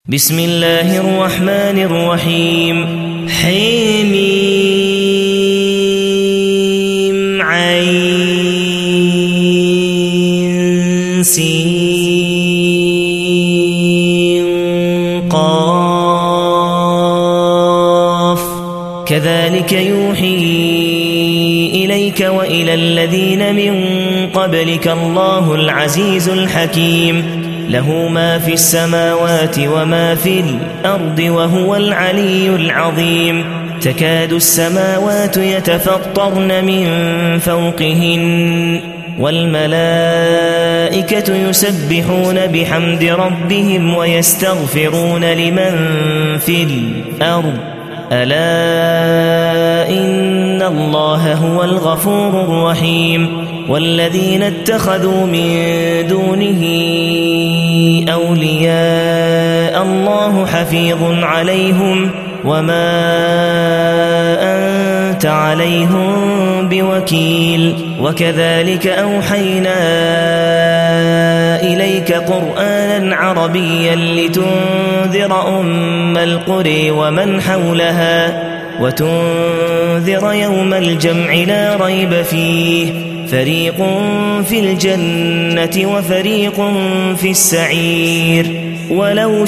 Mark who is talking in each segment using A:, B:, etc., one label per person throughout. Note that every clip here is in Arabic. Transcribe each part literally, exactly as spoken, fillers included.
A: بسم الله الرحمن الرحيم حميم عين سين قاف كذلك يوحي إليك وإلى الذين من قبلك الله العزيز الحكيم له ما في السماوات وما في الأرض وهو العلي العظيم تكاد السماوات يتفطرن من فوقهن والملائكة يسبحون بحمد ربهم ويستغفرون لمن في الأرض ألا إن الله هو الغفور الرحيم والذين اتخذوا من دونه أولياء الله حفيظ عليهم وما أنت عليهم بوكيل وكذلك أوحينا إليك قرآنا عربيا لتنذر أم القرى ومن حولها وتنذر يوم الجمع لا ريب فيه فريق في الجنة وفريق في السعير ولو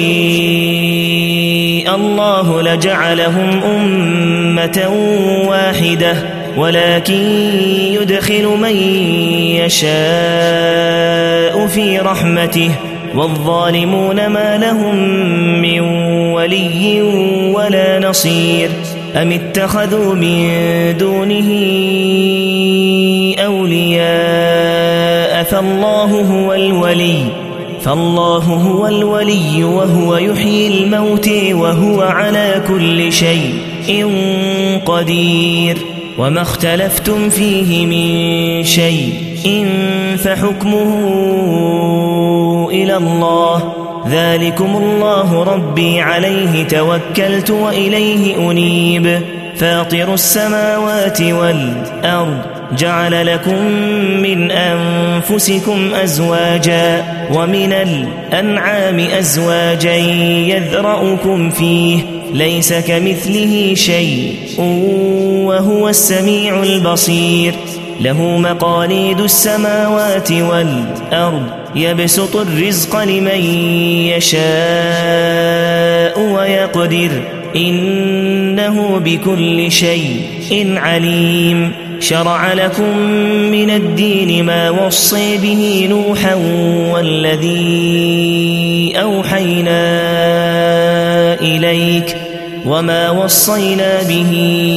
A: شاء الله لجعلهم أمة واحدة ولكن يدخل من يشاء في رحمته والظالمون ما لهم من ولي ولا نصير أم اتخذوا من دونه أولياء فالله هو الولي فالله هو الولي وهو يحيي الموت وهو على كل شيء قدير وما اختلفتم فيه من شيء إن فحكمه إلى الله ذلكم الله ربي عليه توكلت وإليه أنيب فاطر السماوات والأرض جعل لكم من أنفسكم أزواجا ومن الأنعام أزواجا يذرأكم فيه ليس كمثله شيء وهو السميع البصير له مقاليد السماوات والأرض يبسط الرزق لمن يشاء ويقدر إنه بكل شيء عليم شرع لكم من الدين ما وصي به نوحا والذي أوحينا إليك وما وصينا به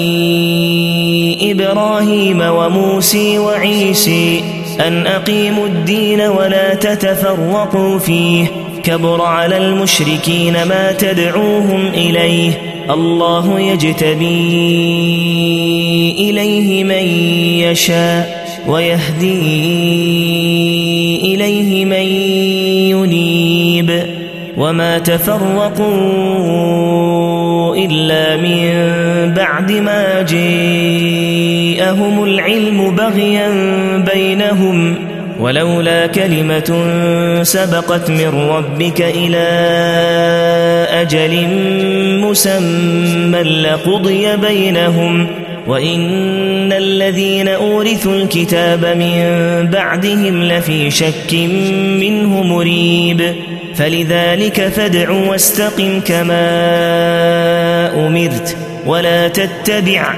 A: إبراهيم وموسى وعيسى أن أقيموا الدين ولا تتفرقوا فيه كبر على المشركين ما تدعوهم إليه الله يجتبي إليه من يشاء ويهدي إليه من ينيب وما تفرقوا إلا من بعد ما جاءهم العلم بغيا بينهم ولولا كلمة سبقت من ربك إلى أجل مسمى لقضي بينهم وإن الذين أورثوا الكتاب من بعدهم لفي شك منه مريب فلذلك فادع واستقم كما أمرت ولا تتبع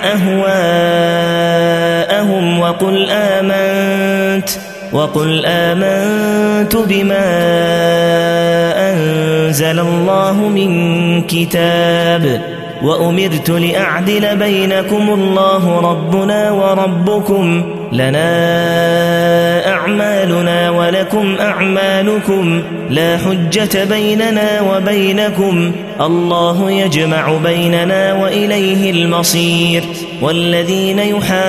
A: أهواءهم وقل آمنت وقل آمنت بما أنزل الله من كتاب وأمرت لأعدل بينكم الله ربنا وربكم لنا أعمالنا ولكم أعمالكم لا حجة بيننا وبينكم الله يجمع بيننا وإليه المصير والذين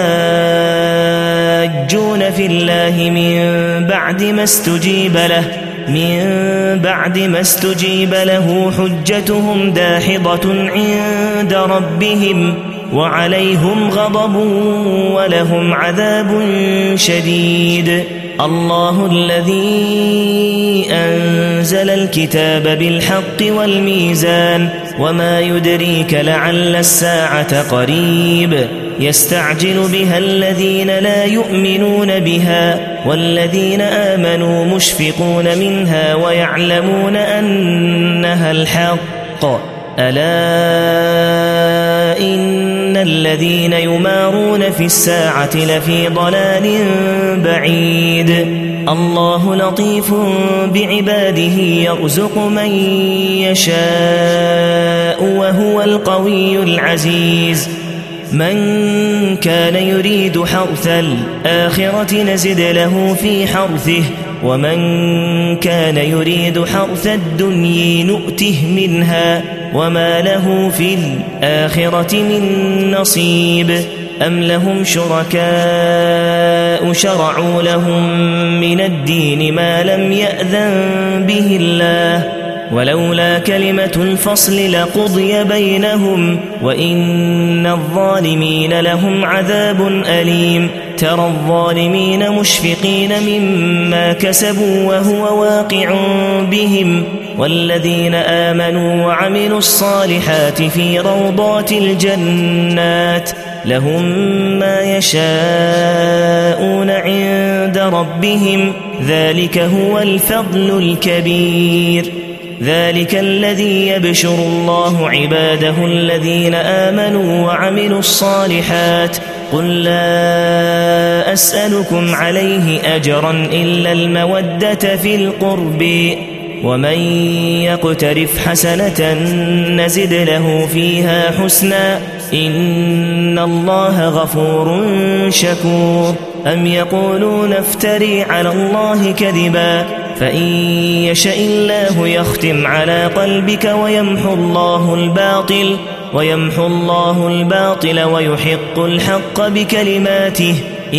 A: يحاجون في الله من بعد ما استجيب له من بعد ما استجيب له حجتهم داحضة عند ربهم وعليهم غضب ولهم عذاب شديد الله الذي أنزل الكتاب بالحق والميزان وما يدريك لعل الساعة قريب يستعجل بها الذين لا يؤمنون بها والذين آمنوا مشفقون منها ويعلمون أنها الحق ألا إن الذين يمارون في الساعة لفي ضلال بعيد الله لطيف بعباده يرزق من يشاء وهو القوي العزيز من كان يريد حرث الآخرة نزد له في حرثه ومن كان يريد حرث الدنيا نؤته منها وما له في الآخرة من نصيب أم لهم شركاء شرعوا لهم من الدين ما لم يأذن به الله ولولا كلمة الفصل لقضي بينهم وإن الظالمين لهم عذاب أليم ترى الظالمين مشفقين مما كسبوا وهو واقع بهم والذين آمنوا وعملوا الصالحات في روضات الجنات لهم ما يشاءون عند ربهم ذلك هو الفضل الكبير ذلك الذي يبشر الله عباده الذين آمنوا وعملوا الصالحات قل لا أسألكم عليه أجرا إلا المودة في القرب ومن يقترف حسنة نزد له فيها حسنا إن الله غفور شكور أم يقولون افتري على الله كذبا فإن يشاء الله يختم على قلبك ويمحو الله الباطل ويمحو الله الباطل ويحق الحق بكلماته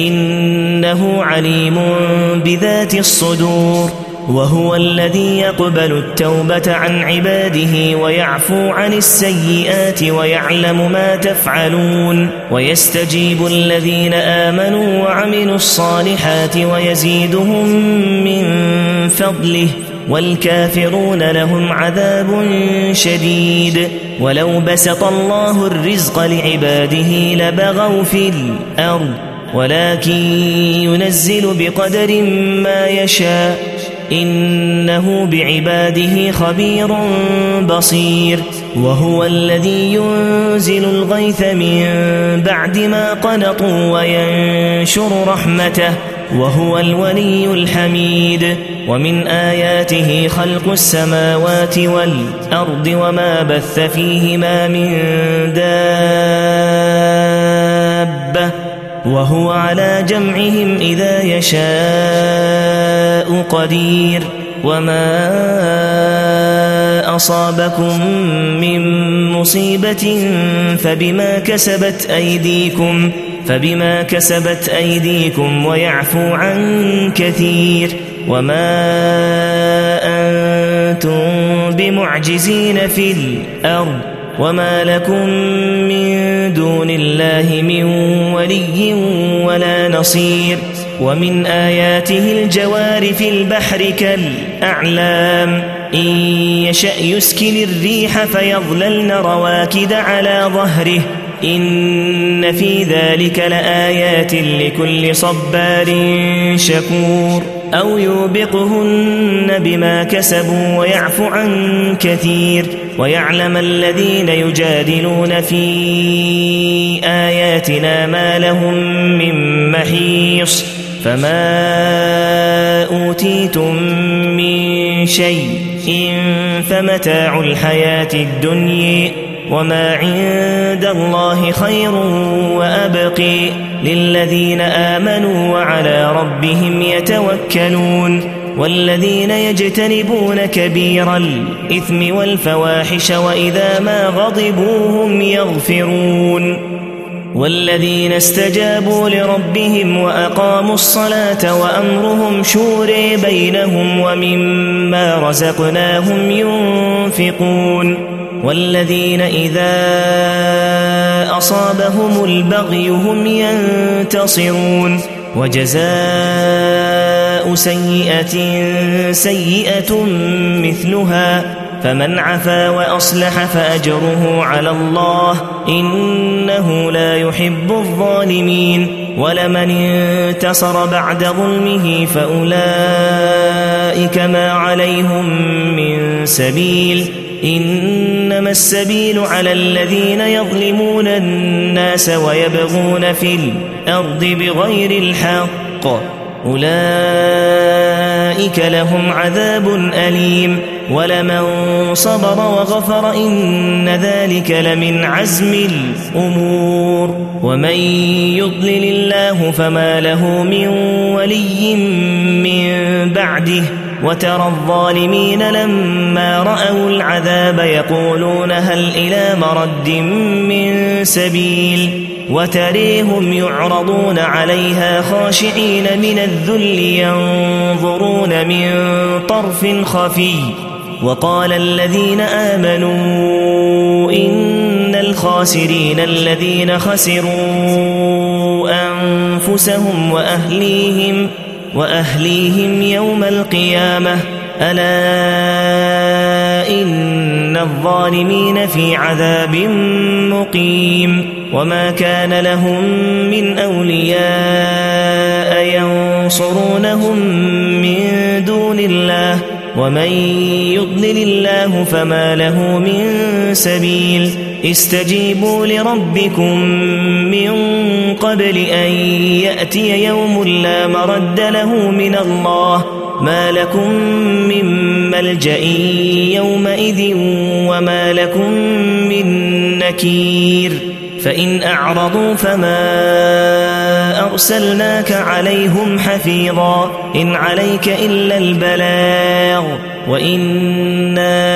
A: إنه عليم بذات الصدور وهو الذي يقبل التوبة عن عباده ويعفو عن السيئات ويعلم ما تفعلون ويستجيب الذين آمنوا وعملوا الصالحات ويزيدهم من فضله والكافرون لهم عذاب شديد ولو بسط الله الرزق لعباده لبغوا في الأرض ولكن ينزل بقدر ما يشاء إنه بعباده خبير بصير وهو الذي ينزل الغيث من بعد ما قنطوا وينشر رحمته وهو الولي الحميد ومن آياته خلق السماوات والأرض وما بث فيهما من دابة وهو على جمعهم إذا يشاء قدير وما أصابكم من مصيبة فبما كسبت أيديكم فبما كسبت أيديكم ويعفو عن كثير وما أنتم بمعجزين في الأرض وما لكم من دون الله من ولي ولا نصير ومن آياته الجوار في البحر كالأعلام إن يشأ يسكن الريح فيظللن رواكد على ظهره إن في ذلك لآيات لكل صبار شكور أو يوبقهن بما كسبوا ويعفو عن كثير ويعلم الذين يجادلون في آياتنا ما لهم من محيص فما أوتيتم من شيء فمتاع الحياة الدنيا وما عند الله خير وأبقي للذين آمنوا وعلى ربهم يتوكلون والذين يجتنبون كبير الإثم والفواحش وإذا ما غضبوا هم يغفرون والذين استجابوا لربهم وأقاموا الصلاة وأمرهم شورى بينهم ومما رزقناهم ينفقون والذين إذا أصابهم البغي هم ينتصرون وجزاء جزاء سيئة سيئة مثلها فمن عفا وأصلح فأجره على الله إنه لا يحب الظالمين ولمن انتصر بعد ظلمه فأولئك ما عليهم من سبيل إنما السبيل على الذين يظلمون الناس ويبغون في الأرض بغير الحق أولئك لهم عذاب أليم ولمن صبر وغفر إن ذلك لمن عزم الأمور ومن يضلل الله فما له من ولي من بعده وترى الظالمين لما رأوا العذاب يقولون هل إلى مرد من سبيل وتريهم يعرضون عليها خاشعين من الذل ينظرون من طرف خفي وقال الذين آمنوا إن الخاسرين الذين خسروا أنفسهم وأهليهم وأهليهم يوم القيامة ألا إن الظالمين في عذاب مقيم وما كان لهم من أولياء ينصرونهم من دون الله ومن يضلل الله فما له من سبيل استجيبوا لربكم من قبل أن يأتي يوم لا مرد له من الله ما لكم من ملجأ يومئذ وما لكم من نكير فإن أعرضوا فما أرسلناك عليهم حفيظا إن عليك إلا البلاغ وإنا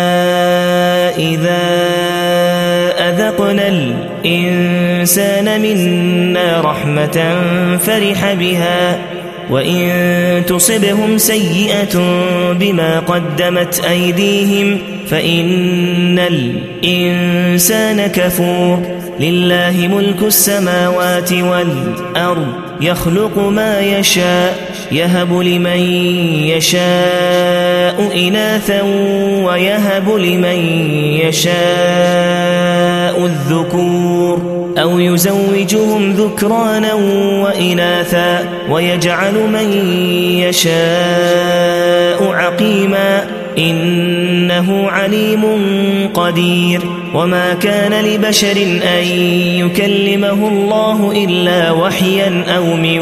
A: إذا أذقنا الإنسان منا رحمة فرح بها وإن تصبهم سيئة بما قدمت أيديهم فإن الإنسان كفور لله ملك السماوات والأرض يخلق ما يشاء يهب لمن يشاء إناثا ويهب لمن يشاء الذكور أو يزوجهم ذكرانا وإناثا ويجعل من يشاء عقيما إنه عليم قدير وما كان لبشر أن يكلمه الله إلا وحيا أو من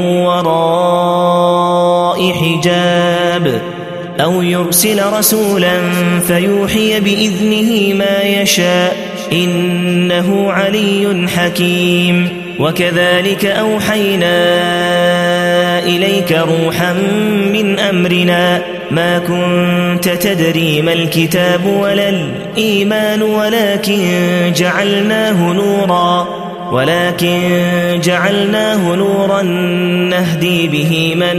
A: وراء حجاب أو يرسل رسولا فيوحي بإذنه ما يشاء إنه علي حكيم وكذلك أوحينا إليك روحا من أمرنا ما كنت تدري ما الكتاب ولا الإيمان ولكن جعلناه نورا ولكن جعلناه نورا نهدي به من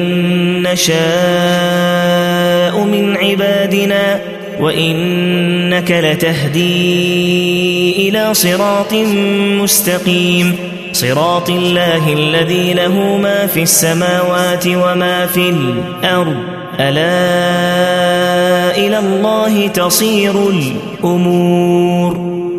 A: نشاء من عبادنا وإنك لتهدي إلى صراط مستقيم صراط الله الذي له ما في السماوات وما في الأرض ألا إلى الله تصير الأمور